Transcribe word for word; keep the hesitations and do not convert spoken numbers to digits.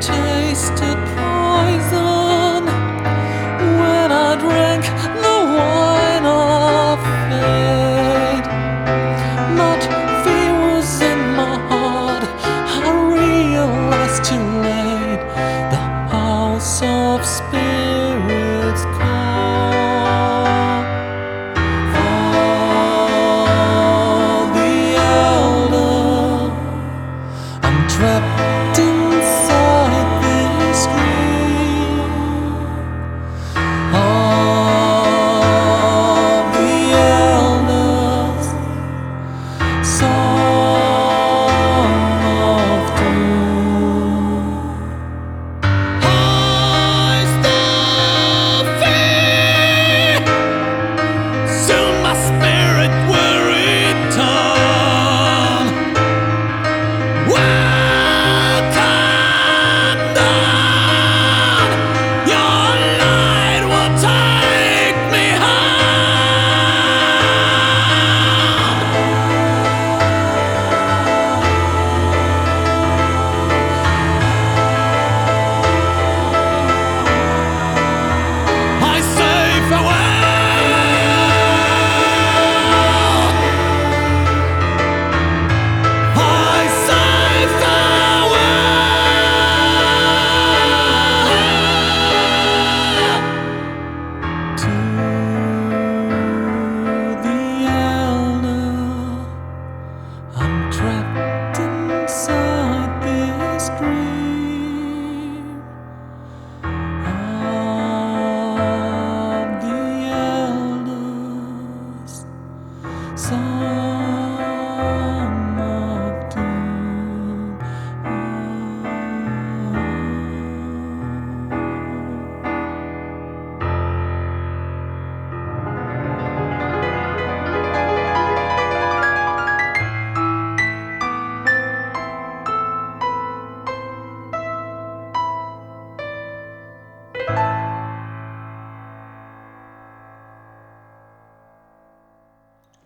tasted poison when I drank the wine of fate. But fear was in my heart, I realized too late. The house of spirits call for the elder. I'm trapped inside this dream of the elders, song of doom. I still fear soon my spirit will return. Welcome dawn, your light will take me home. I say farewell. I say farewell to the elder. I'm trapped inside this dream of the elders. Some